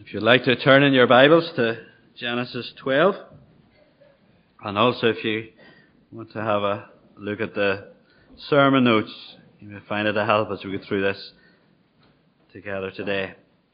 If you'd like to turn in your Bibles to Genesis 12, and also if you want to have a look at the sermon notes, you may find it a help as we go through this together today.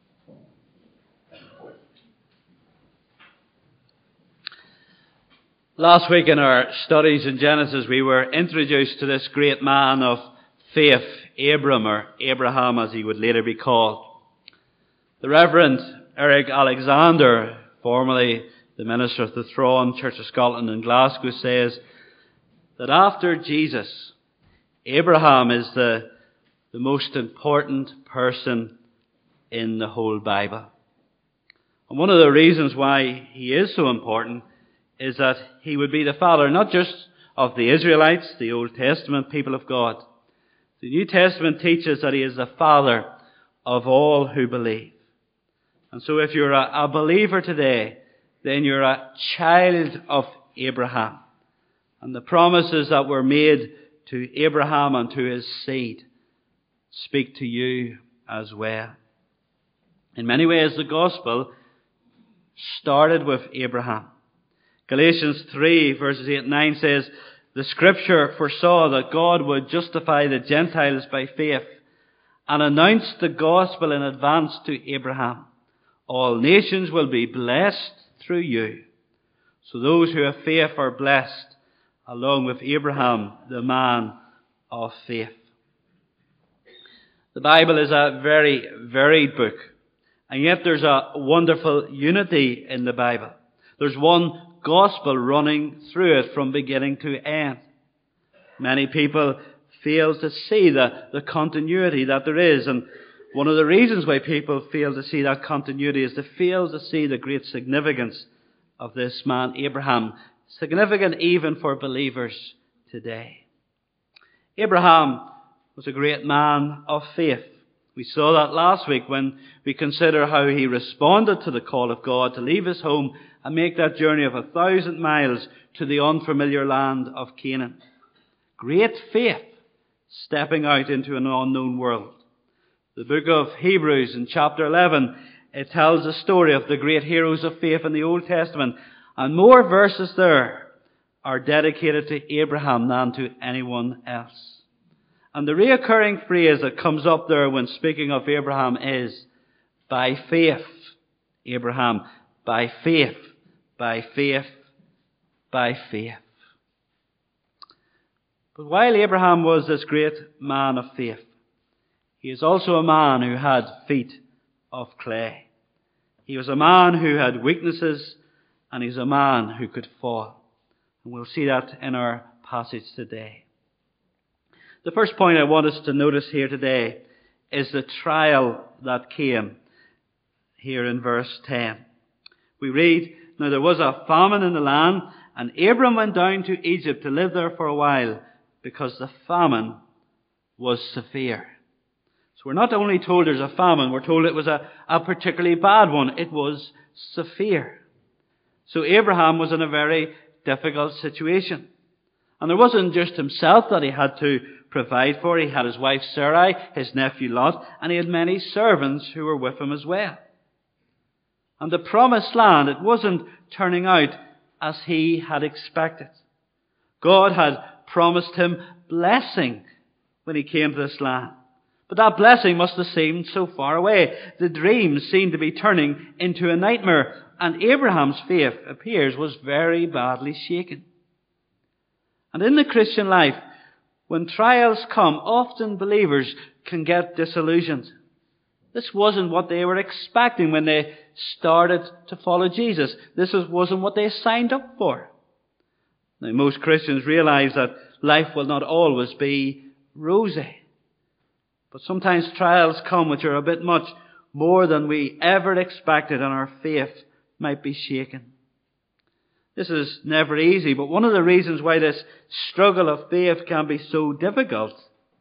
Last week in our studies in Genesis, we were introduced to this great man of faith, Abram, or Abraham as he would later be called. The Reverend Eric Alexander, formerly the minister of the Throne Church of Scotland in Glasgow, says that after Jesus, Abraham is the most important person in the whole Bible. And one of the reasons why he is so important is that he would be the father not just of the Israelites, the Old Testament people of God. The New Testament teaches that he is the father of all who believe. And so if you're a believer today, then you're a child of Abraham. And the promises that were made to Abraham and to his seed speak to you as well. In many ways, the gospel started with Abraham. Galatians 3 verses 8 and 9 says, "The Scripture foresaw that God would justify the Gentiles by faith and announced the gospel in advance to Abraham. All nations will be blessed through you. So those who have faith are blessed, along with Abraham, the man of faith." The Bible is a very varied book, and yet there's a wonderful unity in the Bible. There's one gospel running through it from beginning to end. Many people fail to see the continuity that there is, and one of the reasons why people fail to see that continuity is they fail to see the great significance of this man Abraham, significant even for believers today. Abraham was a great man of faith. We saw that last week when we consider how he responded to the call of God to leave his home and make that journey of 1,000 miles to the unfamiliar land of Canaan. Great faith, stepping out into an unknown world. The book of Hebrews in chapter 11, it tells the story of the great heroes of faith in the Old Testament. And more verses there are dedicated to Abraham than to anyone else. And the reoccurring phrase that comes up there when speaking of Abraham is, by faith, Abraham, by faith, by faith, by faith. But while Abraham was this great man of faith, he is also a man who had feet of clay. He was a man who had weaknesses, and he's a man who could fall. And we'll see that in our passage today. The first point I want us to notice here today is the trial that came here in verse 10. We read, "Now there was a famine in the land, and Abram went down to Egypt to live there for a while, because the famine was severe." So we're not only told there's a famine, we're told it was a particularly bad one. It was severe. So Abraham was in a very difficult situation. And there wasn't just himself that he had to provide for. He had his wife Sarai, his nephew Lot, and he had many servants who were with him as well. And the promised land, it wasn't turning out as he had expected. God had promised him blessing when he came to this land. But that blessing must have seemed so far away. The dream seemed to be turning into a nightmare, and Abraham's faith, it appears, was very badly shaken. And in the Christian life, when trials come, often believers can get disillusioned. This wasn't what they were expecting when they started to follow Jesus. This wasn't what they signed up for. Now, most Christians realize that life will not always be rosy. But sometimes trials come which are a bit much more than we ever expected, and our faith might be shaken. This is never easy, but one of the reasons why this struggle of faith can be so difficult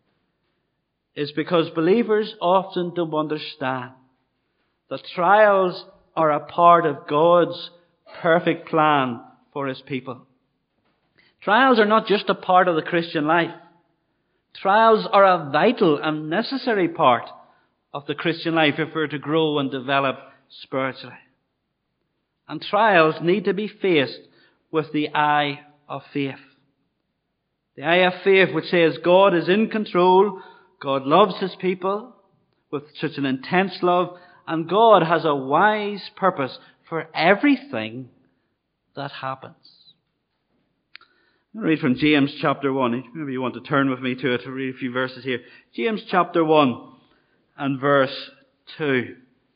is because believers often don't understand that trials are a part of God's perfect plan for His people. Trials are not just a part of the Christian life. Trials are a vital and necessary part of the Christian life if we're to grow and develop spiritually. And trials need to be faced with the eye of faith. The eye of faith which says God is in control, God loves His people with such an intense love, and God has a wise purpose for everything that happens. I'm going to read from James chapter 1. Maybe you want to turn with me to it to read a few verses here. James chapter 1 and verse 2.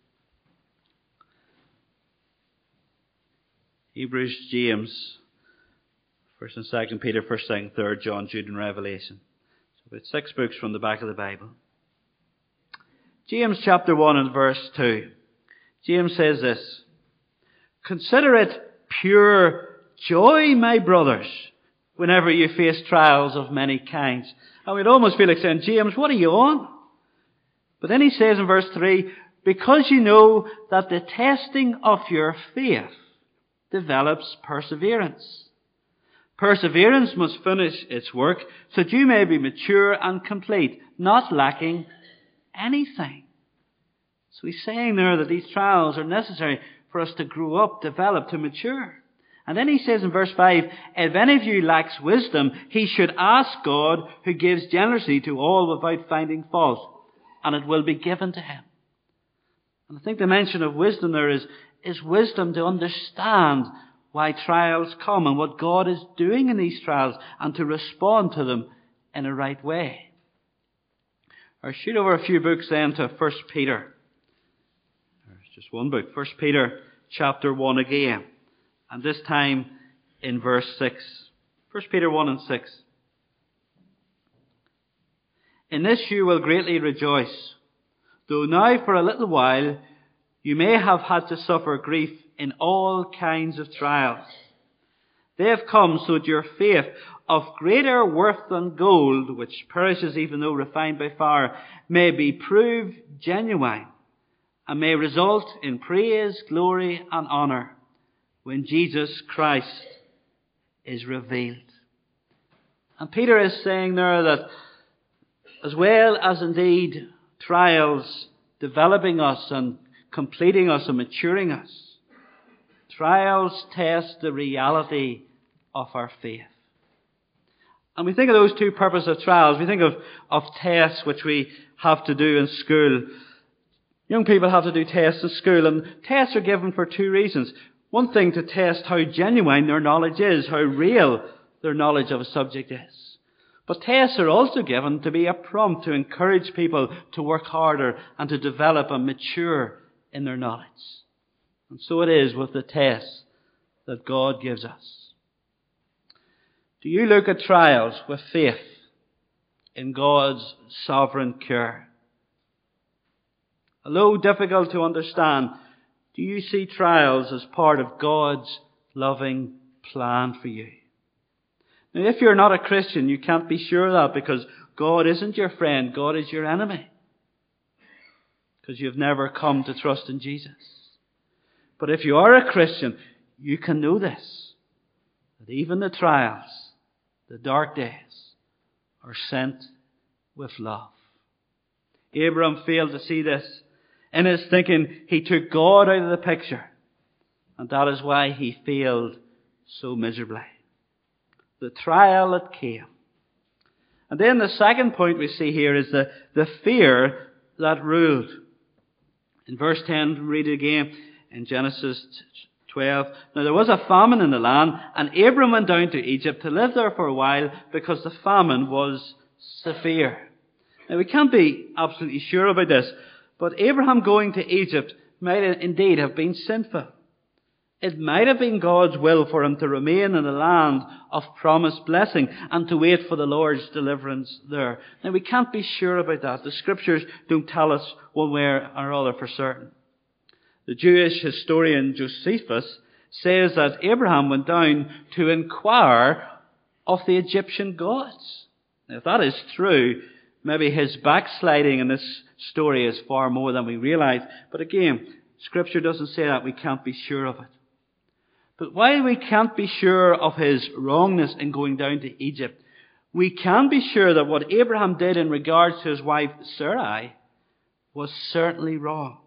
Hebrews, James, 1st and 2nd Peter, 1st, 2nd, 3rd John, Jude and Revelation. So about 6 books from the back of the Bible. James chapter 1 and verse 2. James says this: "Consider it pure joy, my brothers, whenever you face trials of many kinds." And we'd almost feel like saying, James, what are you on? But then he says in verse 3, "Because you know that the testing of your faith develops perseverance. Perseverance must finish its work, so that you may be mature and complete, not lacking anything." So he's saying there that these trials are necessary for us to grow up, develop, to mature. And then he says in verse 5, "If any of you lacks wisdom, he should ask God, who gives generously to all without finding fault, and it will be given to him." And I think the mention of wisdom there is wisdom to understand why trials come and what God is doing in these trials, and to respond to them in a right way. Or shoot over a few books then to 1 Peter. There's just one book, 1 Peter chapter 1 again. And this time in verse 6. 1 Peter 1 and 6. "In this you will greatly rejoice, though now for a little while you may have had to suffer grief in all kinds of trials. They have come so that your faith, of greater worth than gold, which perishes even though refined by fire, may be proved genuine, and may result in praise, glory, and honour when Jesus Christ is revealed." And Peter is saying there that as well as indeed trials developing us and completing us and maturing us, trials test the reality of our faith. And we think of those two purposes of trials. We think of tests which we have to do in school. Young people have to do tests in school, and tests are given for two reasons. One thing, to test how genuine their knowledge is, how real their knowledge of a subject is. But tests are also given to be a prompt to encourage people to work harder and to develop and mature in their knowledge. And so it is with the tests that God gives us. Do you look at trials with faith in God's sovereign care? Although difficult to understand, do you see trials as part of God's loving plan for you? Now, if you're not a Christian, you can't be sure of that, because God isn't your friend, God is your enemy. Because you've never come to trust in Jesus. But if you are a Christian, you can know this, that even the trials, the dark days, are sent with love. Abraham failed to see this. In his thinking, he took God out of the picture. And that is why he failed so miserably. The trial that came. And then the second point we see here is the fear that ruled. In verse 10, read it again in Genesis 12. "Now there was a famine in the land, and Abram went down to Egypt to live there for a while, because the famine was severe." Now we can't be absolutely sure about this, but Abraham going to Egypt might indeed have been sinful. It might have been God's will for him to remain in the land of promised blessing and to wait for the Lord's deliverance there. Now we can't be sure about that. The Scriptures don't tell us one way or other for certain. The Jewish historian Josephus says that Abraham went down to inquire of the Egyptian gods. Now, if that is true, maybe his backsliding in this story is far more than we realize. But again, Scripture doesn't say that. We can't be sure of it. But while we can't be sure of his wrongness in going down to Egypt, we can be sure that what Abraham did in regards to his wife Sarai was certainly wrong.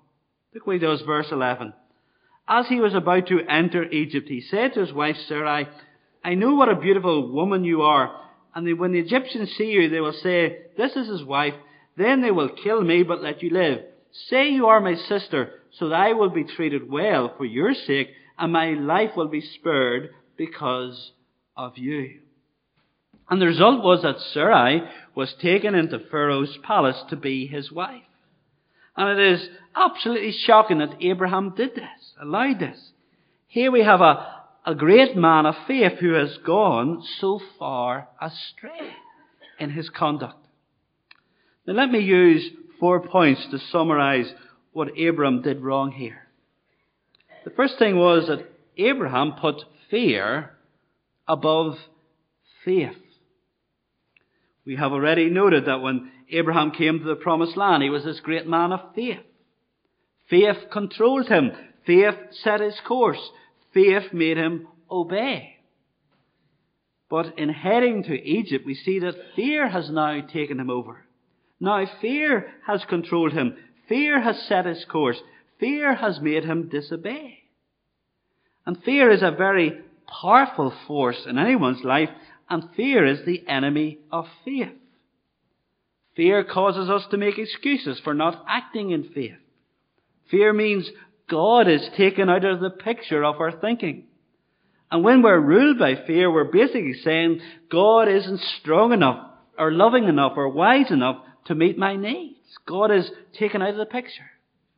Look what he does, verse 11. As he was about to enter Egypt, he said to his wife Sarai, I know what a beautiful woman you are, and when the Egyptians see you, they will say, this is his wife. Then they will kill me, but let you live. Say you are my sister, so that I will be treated well for your sake, and my life will be spared because of you. And the result was that Sarai was taken into Pharaoh's palace to be his wife. And it is absolutely shocking that Abraham did this, allowed this. Here we have a great man of faith who has gone so far astray in his conduct. Now let me use 4 points to summarize what Abraham did wrong here. The first thing was that Abraham put fear above faith. We have already noted that when Abraham came to the promised land, he was this great man of faith. Faith controlled him. Faith set his course. Faith made him obey. But in heading to Egypt, we see that fear has now taken him over. Now fear has controlled him. Fear has set his course. Fear has made him disobey. And fear is a very powerful force in anyone's life, and fear is the enemy of faith. Fear causes us to make excuses for not acting in faith. Fear means God is taken out of the picture of our thinking. And when we're ruled by fear, we're basically saying God isn't strong enough, or loving enough, or wise enough to meet my needs. God is taken out of the picture.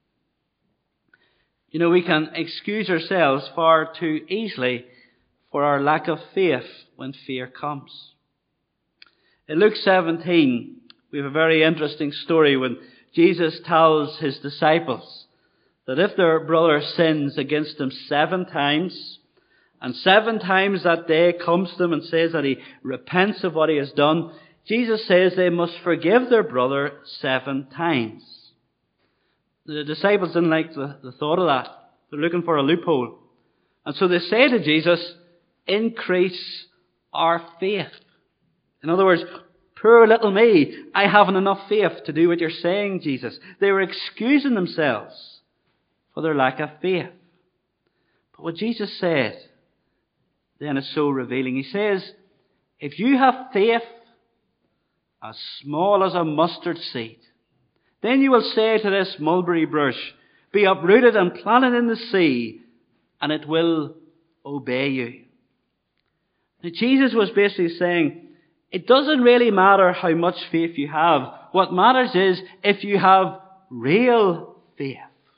You know, we can excuse ourselves far too easily for our lack of faith when fear comes. In Luke 17, we have a very interesting story when Jesus tells his disciples that if their brother sins against them 7 times, and 7 times that day comes to them and says that he repents of what he has done, Jesus says they must forgive their brother 7 times. The disciples didn't like the thought of that. They're looking for a loophole. And so they say to Jesus, increase our faith. In other words, poor little me, I haven't enough faith to do what you're saying, Jesus. They were excusing themselves for their lack of faith. But what Jesus said then is so revealing. He says, if you have faith as small as a mustard seed, then you will say to this mulberry bush, be uprooted and planted in the sea, and it will obey you. Now, Jesus was basically saying, it doesn't really matter how much faith you have. What matters is if you have real faith.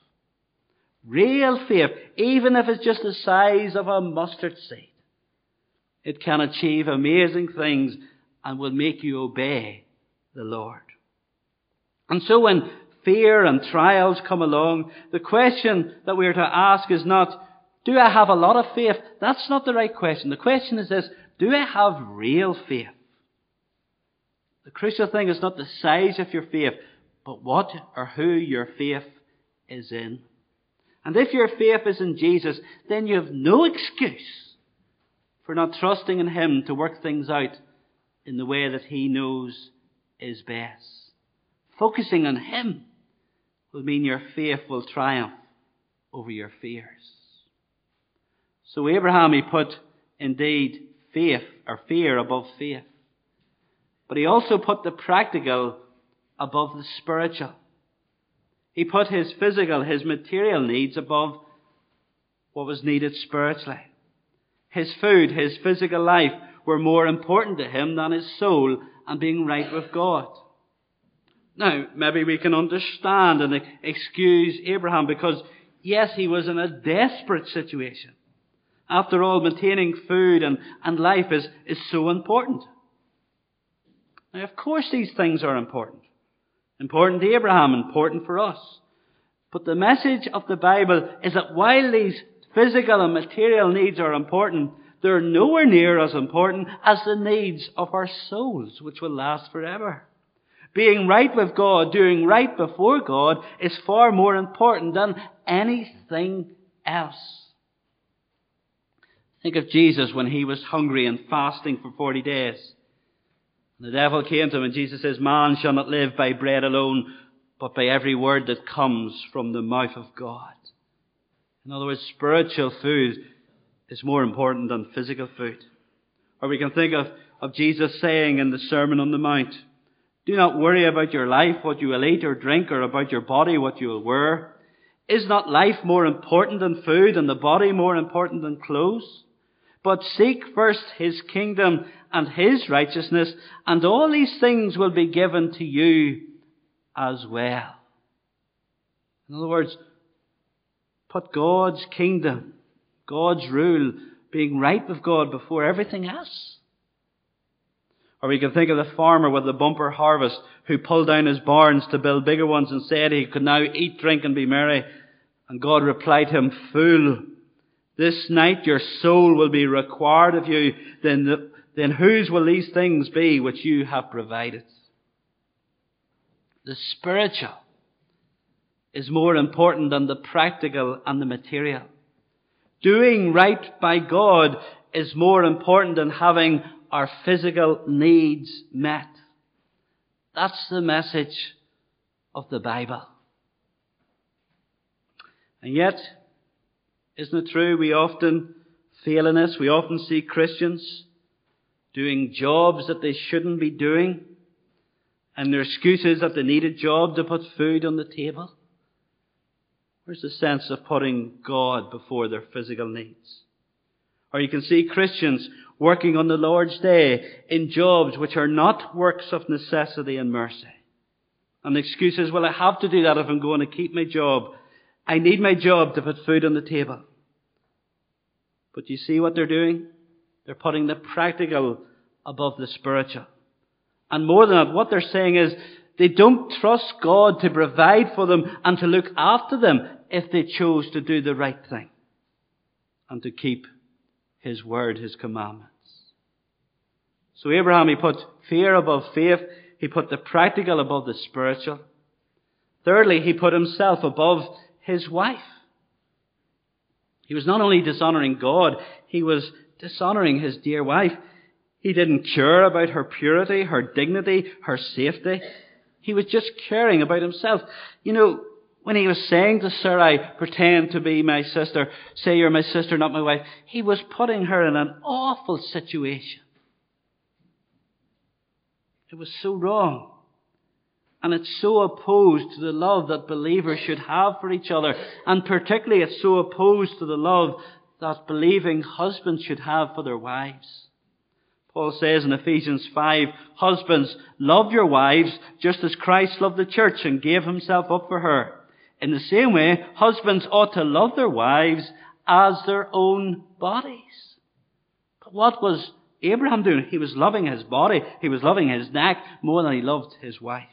Real faith, even if it's just the size of a mustard seed. It can achieve amazing things and will make you obey the Lord. And so when fear and trials come along, the question that we are to ask is not, do I have a lot of faith? That's not the right question. The question is this, do I have real faith? The crucial thing is not the size of your faith, but what or who your faith is in. And if your faith is in Jesus, then you have no excuse for not trusting in Him to work things out in the way that He knows is best. Focusing on Him will mean your faith will triumph over your fears. So Abraham, he put indeed faith or fear above faith. But he also put the practical above the spiritual. He put his physical, his material needs above what was needed spiritually. His food, his physical life were more important to him than his soul and being right with God. Now, maybe we can understand and excuse Abraham because, yes, he was in a desperate situation. After all, maintaining food and life is so important. Now, of course, these things are important. Important to Abraham, important for us. But the message of the Bible is that while these physical and material needs are important, they're nowhere near as important as the needs of our souls, which will last forever. Being right with God, doing right before God, is far more important than anything else. Think of Jesus when he was hungry and fasting for 40 days. The devil came to him and Jesus says, man shall not live by bread alone, but by every word that comes from the mouth of God. In other words, spiritual food is more important than physical food. Or we can think of Jesus saying in the Sermon on the Mount, "Do not worry about your life, what you will eat or drink, or about your body, what you will wear. Is not life more important than food, and the body more important than clothes? But seek first His kingdom and His righteousness, and all these things will be given to you as well." In other words, put God's kingdom, God's rule, being right with God before everything else. Or we can think of the farmer with the bumper harvest who pulled down his barns to build bigger ones and said he could now eat, drink and be merry. And God replied to him, "Fool, this night your soul will be required of you. Then whose will these things be which you have provided?" The spiritual is more important than the practical and the material. Doing right by God is more important than having our physical needs met. That's the message of the Bible. And yet, isn't it true, we often fail in this? We often see Christians doing jobs that they shouldn't be doing, and their excuse is that they need a job to put food on the table. Where's the sense of putting God before their physical needs? Or you can see Christians working on the Lord's Day in jobs which are not works of necessity and mercy. And the excuse is, well, I have to do that if I'm going to keep my job. I need my job to put food on the table. But you see what they're doing? They're putting the practical above the spiritual. And more than that, what they're saying is they don't trust God to provide for them and to look after them if they chose to do the right thing and to keep His word, His commandments. So Abraham, he put fear above faith. He put the practical above the spiritual. Thirdly, he put himself above his wife. He was not only dishonoring God, he was dishonoring his dear wife. He didn't care about her purity, her dignity, her safety. He was just caring about himself. You know, when he was saying to Sarai, "Pretend to be my sister, say you're my sister, not my wife," he was putting her in an awful situation. It was so wrong. And it's so opposed to the love that believers should have for each other. And particularly it's so opposed to the love that believing husbands should have for their wives. Paul says in Ephesians 5, "Husbands, love your wives just as Christ loved the church and gave himself up for her. In the same way, husbands ought to love their wives as their own bodies." But what was Abraham doing? He was loving his body. He was loving his neck more than he loved his wife.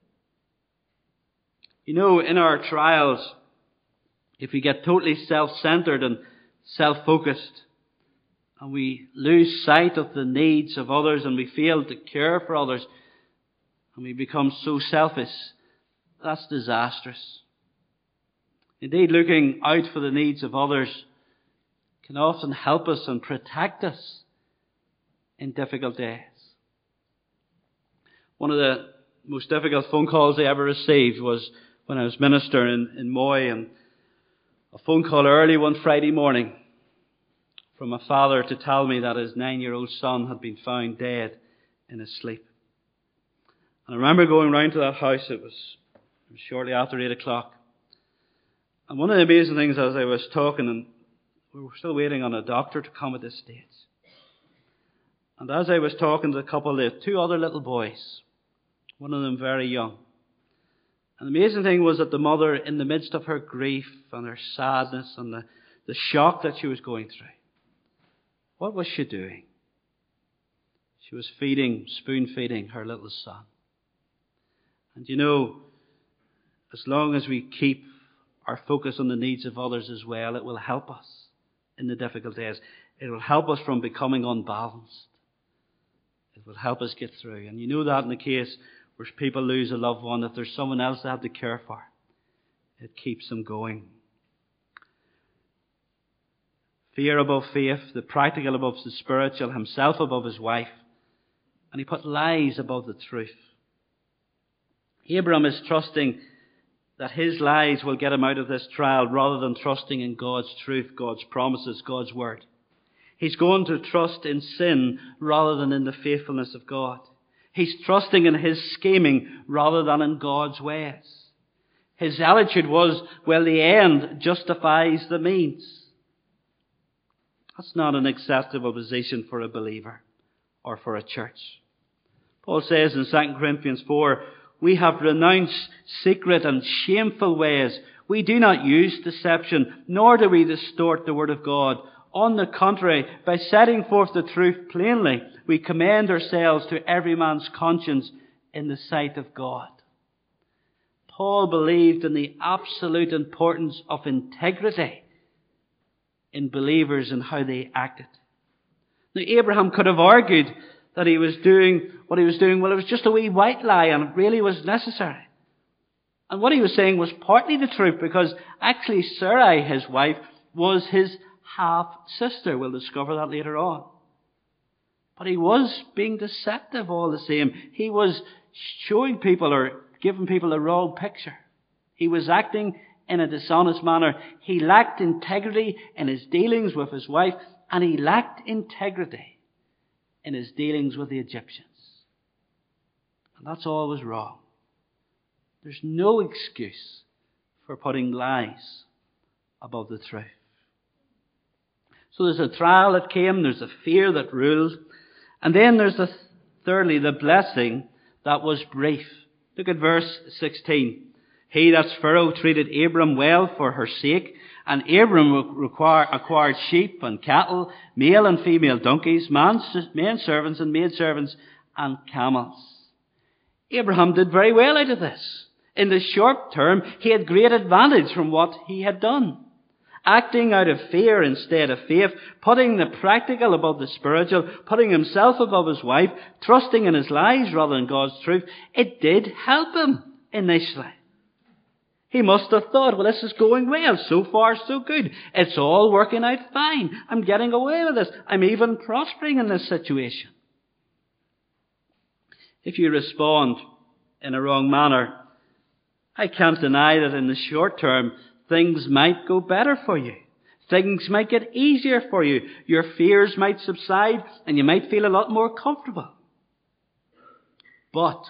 You know, in our trials, if we get totally self-centered and self-focused, and we lose sight of the needs of others, and we fail to care for others, and we become so selfish, that's disastrous. Indeed, looking out for the needs of others can often help us and protect us in difficult days. One of the most difficult phone calls I ever received was when I was minister in Moy, and a phone call early one Friday morning from a father to tell me that his 9-year-old son had been found dead in his sleep. And I remember going round to that house. It was shortly after 8 o'clock. And one of the amazing things as I was talking, and we were still waiting on a doctor to come at this stage. And as I was talking to the couple, they had 2 other little boys, one of them very young. And the amazing thing was that the mother, in the midst of her grief and her sadness and the shock that she was going through, what was she doing? She was spoon-feeding her little son. And you know, as long as we keep our focus on the needs of others as well, it will help us in the difficult days. It will help us from becoming unbalanced. It will help us get through. And you know that in the case where people lose a loved one, if there's someone else they have to care for, it keeps them going. Fear above faith, the practical above the spiritual, himself above his wife. And he put lies above the truth. Abram is trusting that his lies will get him out of this trial rather than trusting in God's truth, God's promises, God's word. He's going to trust in sin rather than in the faithfulness of God. He's trusting in his scheming rather than in God's ways. His attitude was, well, the end justifies the means. That's not an acceptable position for a believer or for a church. Paul says in 2 Corinthians 4, we have renounced secret and shameful ways. We do not use deception, nor do we distort the word of God. On the contrary, by setting forth the truth plainly, we commend ourselves to every man's conscience in the sight of God. Paul believed in the absolute importance of integrity in believers and how they acted. Now, Abraham could have argued that he was doing what he was doing, well, it was just a wee white lie and it really was necessary. And what he was saying was partly the truth, because actually Sarai, his wife, was his half-sister. We'll discover that later on. But he was being deceptive all the same. He was showing people or giving people a wrong picture. He was acting in a dishonest manner. He lacked integrity in his dealings with his wife, and he lacked integrity in his dealings with the Egyptians. And that's always wrong. There's no excuse for putting lies above the truth. So there's a trial that came, there's a fear that ruled, and then there's thirdly, the blessing that was brief. Look at verse 16. He, that's Pharaoh, treated Abram well for her sake, and Abram acquired sheep and cattle, male and female donkeys, men servants and maid servants, and camels. Abraham did very well out of this. In the short term, he had great advantage from what he had done. Acting out of fear instead of faith, putting the practical above the spiritual, putting himself above his wife, trusting in his lies rather than God's truth, it did help him initially. He must have thought, well, this is going well. So far, so good. It's all working out fine. I'm getting away with this. I'm even prospering in this situation. If you respond in a wrong manner, I can't deny that in the short term, things might go better for you. Things might get easier for you. Your fears might subside and you might feel a lot more comfortable. But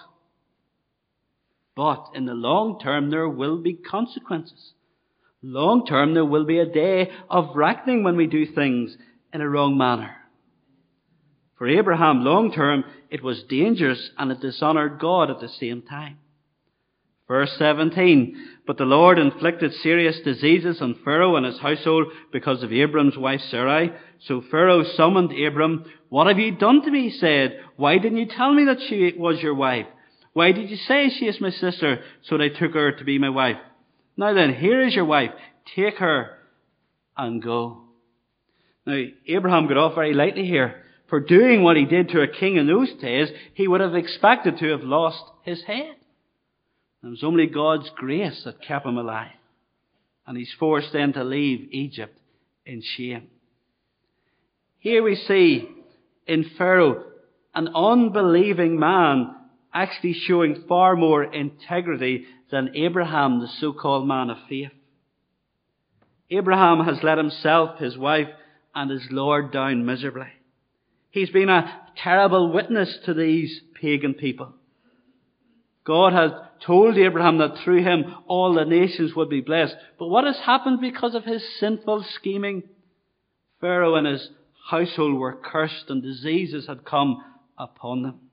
in the long term, there will be consequences. Long term, there will be a day of reckoning when we do things in a wrong manner. For Abraham, long term, it was dangerous and it dishonored God at the same time. Verse 17, but the Lord inflicted serious diseases on Pharaoh and his household because of Abram's wife Sarai. So Pharaoh summoned Abram. What have you done to me? He said. Why didn't you tell me that she was your wife? Why did you say she is my sister? So I took her to be my wife. Now then, here is your wife. Take her and go. Now, Abraham got off very lightly here. For doing what he did to a king in those days, he would have expected to have lost his head. It was only God's grace that kept him alive. And he's forced then to leave Egypt in shame. Here we see in Pharaoh an unbelieving man actually showing far more integrity than Abraham, the so-called man of faith. Abraham has let himself, his wife, and his Lord down miserably. He's been a terrible witness to these pagan people. God has told Abraham that through him all the nations would be blessed. But what has happened because of his sinful scheming? Pharaoh and his household were cursed and diseases had come upon them.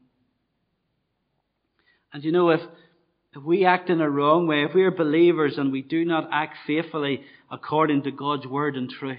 And you know, if we act in a wrong way, if we are believers and we do not act faithfully according to God's word and truth,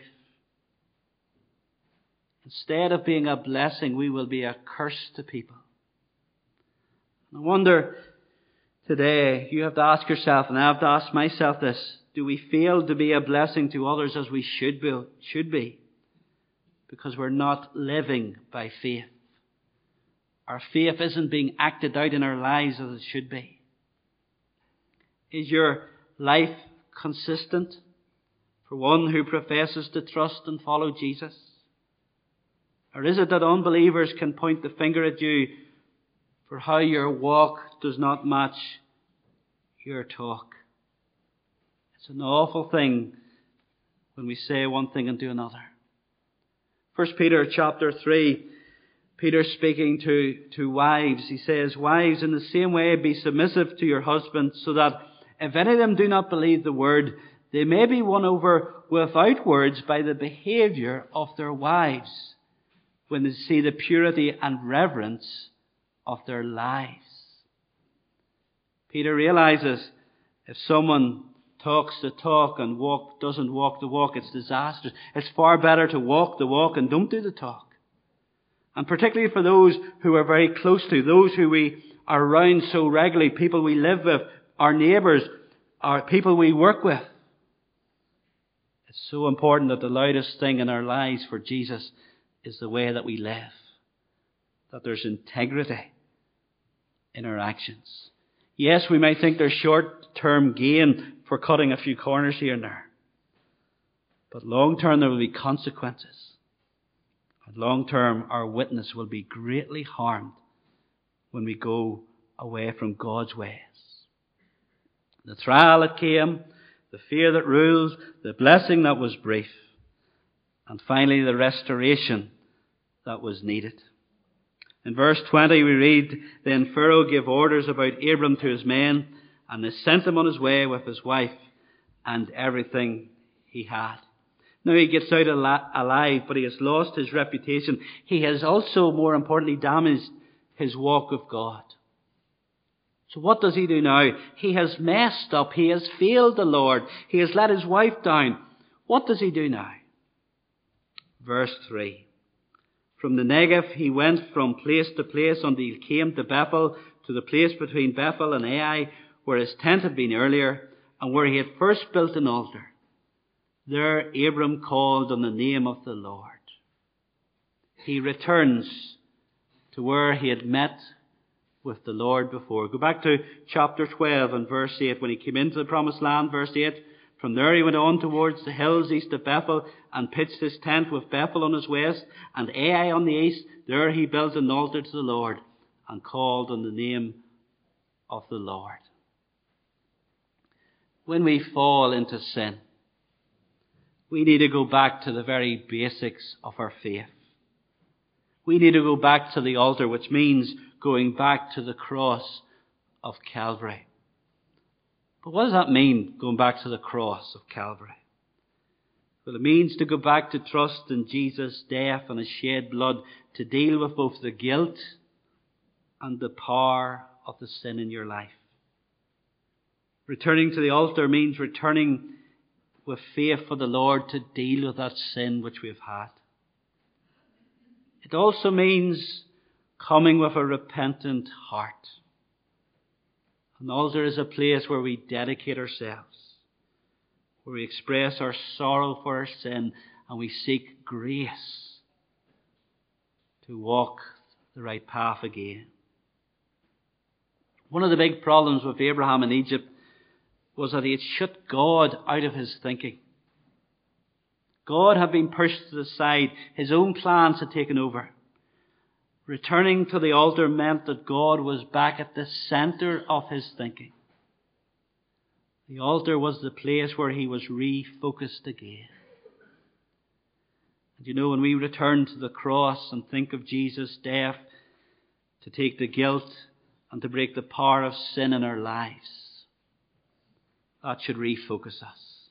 instead of being a blessing, we will be a curse to people. I wonder today, you have to ask yourself, and I have to ask myself this, do we fail to be a blessing to others as we should be? Because we're not living by faith. Our faith isn't being acted out in our lives as it should be. Is your life consistent for one who professes to trust and follow Jesus? Or is it that unbelievers can point the finger at you for how your walk does not match your talk? It's an awful thing when we say one thing and do another. 1 Peter chapter 3, Peter speaking to wives. He says, "Wives, in the same way be submissive to your husbands, so that if any of them do not believe the word, they may be won over without words by the behavior of their wives, when they see the purity and reverence of their lives." Peter realizes if someone talks the talk and doesn't walk the walk, it's disastrous. It's far better to walk the walk and don't do the talk. And particularly for those who are very close to, those who we are around so regularly, people we live with, our neighbours, our people we work with. It's so important that the loudest thing in our lives for Jesus is the way that we live. That there's integrity in our actions. Yes, we may think there's short-term gain for cutting a few corners here and there. But long-term there will be consequences. And long-term our witness will be greatly harmed when we go away from God's ways. The trial that came, the fear that rules, the blessing that was brief, and finally the restoration that was needed. In verse 20 we read, "Then Pharaoh gave orders about Abram to his men, and they sent him on his way with his wife and everything he had." Now he gets out alive, but he has lost his reputation. He has also, more importantly, damaged his walk with God. So what does he do now? He has messed up. He has failed the Lord. He has let his wife down. What does he do now? Verse 3. "From the Negev he went from place to place until he came to Bethel, to the place between Bethel and Ai, where his tent had been earlier, and where he had first built an altar. There Abram called on the name of the Lord." He returns to where he had met with the Lord before. Go back to chapter 12 and verse 8. When he came into the promised land, verse 8, "From there he went on towards the hills east of Bethel, and pitched his tent with Bethel on his west, and Ai on the east. There he built an altar to the Lord, and called on the name of the Lord." When we fall into sin, we need to go back to the very basics of our faith. We need to go back to the altar, which means going back to the cross of Calvary. But what does that mean, going back to the cross of Calvary? Well, it means to go back to trust in Jesus' death and his shed blood to deal with both the guilt and the power of the sin in your life. Returning to the altar means returning with faith for the Lord to deal with that sin which we have had. It also means coming with a repentant heart. An altar is a place where we dedicate ourselves, where we express our sorrow for our sin, and we seek grace to walk the right path again. One of the big problems with Abraham in Egypt was that he had shut God out of his thinking. God had been pushed to the side. His own plans had taken over. Returning to the altar meant that God was back at the center of his thinking. The altar was the place where he was refocused again. And you know, when we return to the cross and think of Jesus' death to take the guilt and to break the power of sin in our lives, that should refocus us.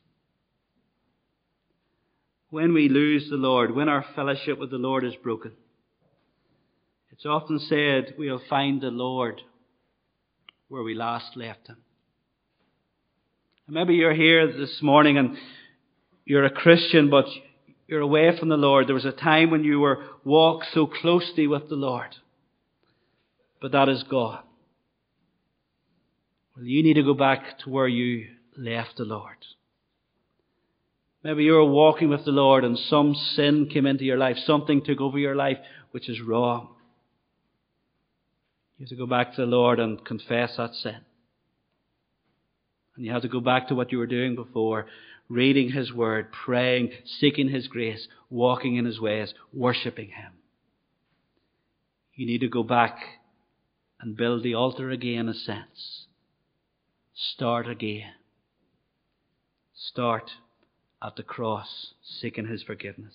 When we lose the Lord, when our fellowship with the Lord is broken, it's often said we'll find the Lord where we last left him. And maybe you're here this morning and you're a Christian, but you're away from the Lord. There was a time when you were walked so closely with the Lord, but that is gone. Well, you need to go back to where you left the Lord. Maybe you were walking with the Lord and some sin came into your life. Something took over your life which is wrong. You have to go back to the Lord and confess that sin. And you have to go back to what you were doing before. Reading his word, praying, seeking his grace, walking in his ways, worshipping him. You need to go back and build the altar again in a sense. Start again. start at the cross, seeking his forgiveness.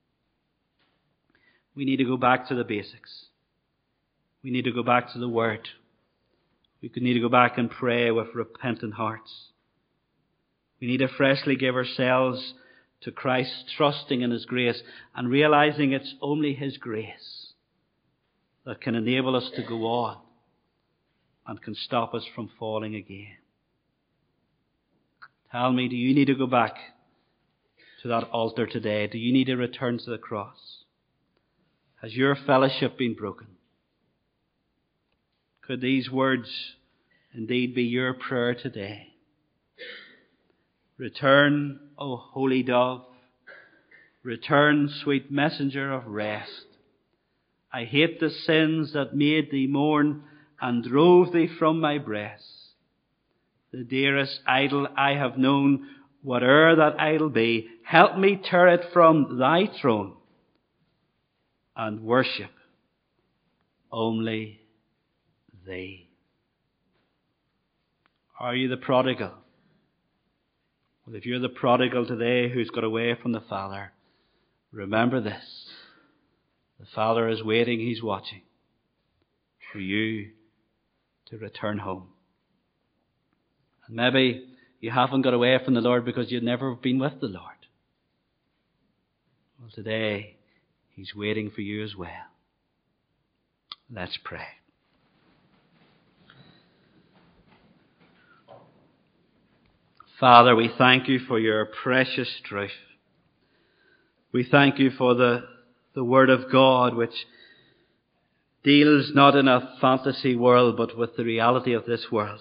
We need to go back to the basics. We need to go back to the Word. We need to go back and pray with repentant hearts. We need to freshly give ourselves to Christ, trusting in his grace and realizing it's only his grace that can enable us to go on and can stop us from falling again. Tell me, do you need to go back to that altar today? Do you need to return to the cross? Has your fellowship been broken? Could these words indeed be your prayer today? Return, O holy dove. Return, sweet messenger of rest. I hate the sins that made thee mourn and drove thee from my breast. The dearest idol I have known, whate'er that idol be, help me tear it from thy throne and worship only thee. Are you the prodigal? Well, if you're the prodigal today who's got away from the Father, remember this. The Father is waiting, he's watching for you to return home. And maybe you haven't got away from the Lord because you've never been with the Lord. Well, today, he's waiting for you as well. Let's pray. Father, we thank you for your precious truth. We thank you for the Word of God, which deals not in a fantasy world, but with the reality of this world.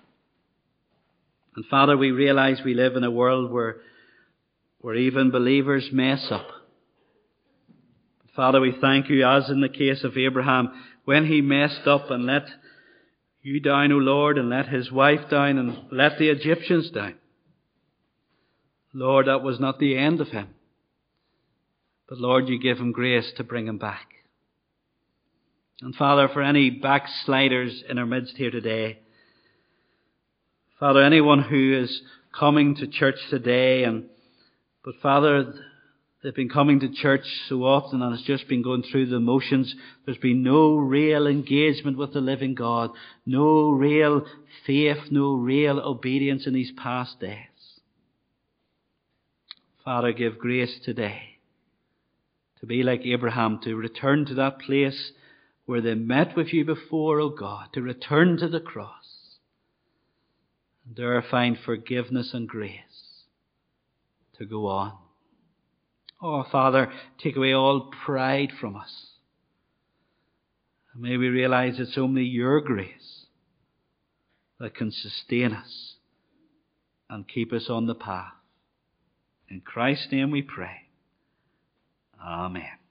And Father, we realize we live in a world where even believers mess up. Father, we thank you, as in the case of Abraham, when he messed up and let you down, O Lord, and let his wife down and let the Egyptians down. Lord, that was not the end of him. But Lord, you give him grace to bring him back. And Father, for any backsliders in our midst here today, Father, anyone who is coming to church today, but Father, they've been coming to church so often and it's just been going through the motions. There's been no real engagement with the living God, no real faith, no real obedience in these past days. Father, give grace today to be like Abraham, to return to that place where they met with you before, O God, to return to the cross, and there find forgiveness and grace to go on. Oh, Father, take away all pride from us. And may we realize it's only your grace that can sustain us and keep us on the path. In Christ's name we pray. Amen.